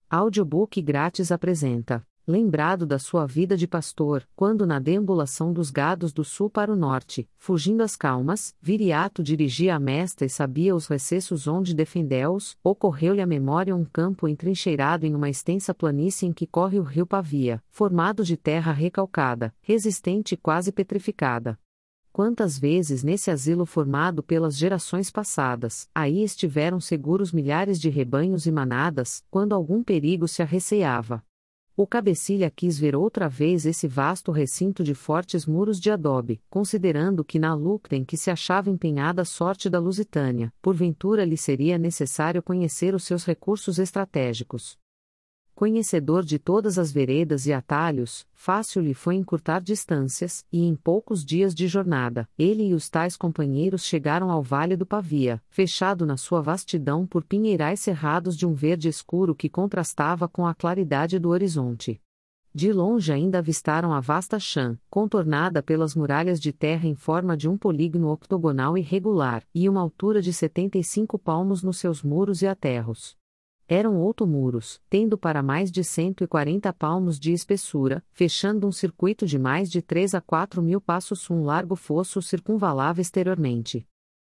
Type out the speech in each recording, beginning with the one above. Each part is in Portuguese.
Audiobook grátis apresenta: lembrado da sua vida de pastor, quando na deambulação dos gados do sul para o norte, fugindo às calmas, Viriato dirigia a mesta e sabia os recessos onde defendeu-os, ocorreu-lhe à memória um campo entrincheirado em uma extensa planície em que corre o rio Pavia, formado de terra recalcada, resistente e quase petrificada. Quantas vezes nesse asilo formado pelas gerações passadas, aí estiveram seguros milhares de rebanhos e manadas, quando algum perigo se arreceava. O cabecilha quis ver outra vez esse vasto recinto de fortes muros de adobe, considerando que na luta em que se achava empenhada a sorte da Lusitânia, porventura lhe seria necessário conhecer os seus recursos estratégicos. Conhecedor de todas as veredas e atalhos, fácil lhe foi encurtar distâncias, e em poucos dias de jornada, ele e os tais companheiros chegaram ao Vale do Pavia, fechado na sua vastidão por pinheirais cerrados de um verde escuro que contrastava com a claridade do horizonte. De longe ainda avistaram a vasta chã, contornada pelas muralhas de terra em forma de um polígono octogonal irregular, e uma altura de 75 palmos nos seus muros e aterros. Eram muros, tendo para mais de 140 palmos de espessura, fechando um circuito de mais de 3 a 4 mil passos. Um largo fosso o circunvalava exteriormente.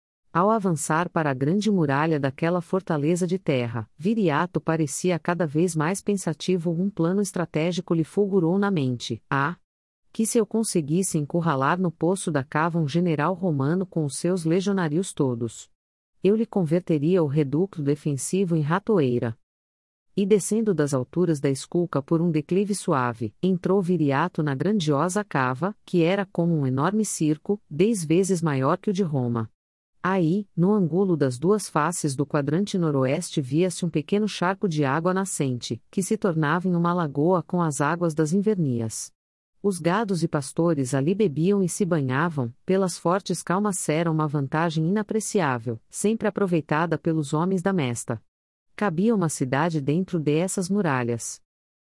Ao avançar para a grande muralha daquela fortaleza de terra, Viriato parecia cada vez mais pensativo. Um plano estratégico lhe fulgurou na mente. Que se eu conseguisse encurralar no poço da cava um general romano com os seus legionários todos, eu lhe converteria o reduto defensivo em ratoeira. E descendo das alturas da esculca por um declive suave, entrou Viriato na grandiosa cava, que era como um enorme circo, 10 vezes maior que o de Roma. Aí, no ângulo das duas faces do quadrante noroeste via-se um pequeno charco de água nascente, que se tornava em uma lagoa com as águas das invernias. Os gados e pastores ali bebiam e se banhavam, pelas fortes calmas. Era uma vantagem inapreciável, sempre aproveitada pelos homens da mesta. Cabia uma cidade dentro dessas muralhas.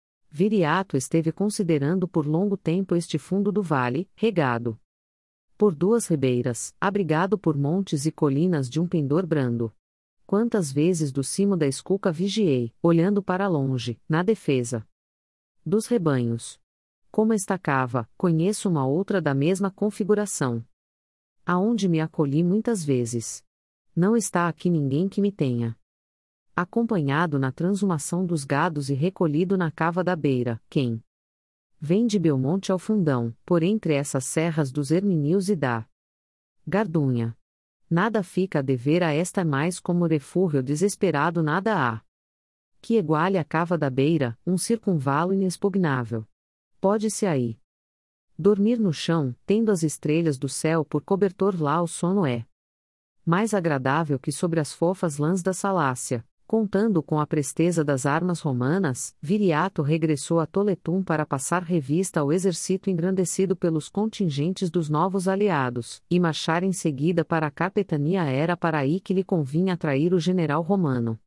Viriato esteve considerando por longo tempo este fundo do vale, regado por duas ribeiras, abrigado por montes e colinas de um pendor brando. Quantas vezes do cimo da esculca vigiei, olhando para longe, na defesa dos rebanhos. Como esta cava, conheço uma outra da mesma configuração, aonde me acolhi muitas vezes. Não está aqui ninguém que me tenha acompanhado na transhumação dos gados e recolhido na cava da beira. Quem vem de Belmonte ao Fundão, por entre essas serras dos Hermínios e da Gardunha. Nada fica a dever a esta mais como refúgio desesperado. Nada há que iguale a cava da beira, um circunvalo inexpugnável. Pode-se aí dormir no chão, tendo as estrelas do céu por cobertor. Lá o sono é mais agradável que sobre as fofas lãs da Salácia. Contando com a presteza das armas romanas, Viriato regressou a Toletum para passar revista ao exército engrandecido pelos contingentes dos novos aliados, e marchar em seguida para a capitania. Era para aí que lhe convinha atrair o general romano.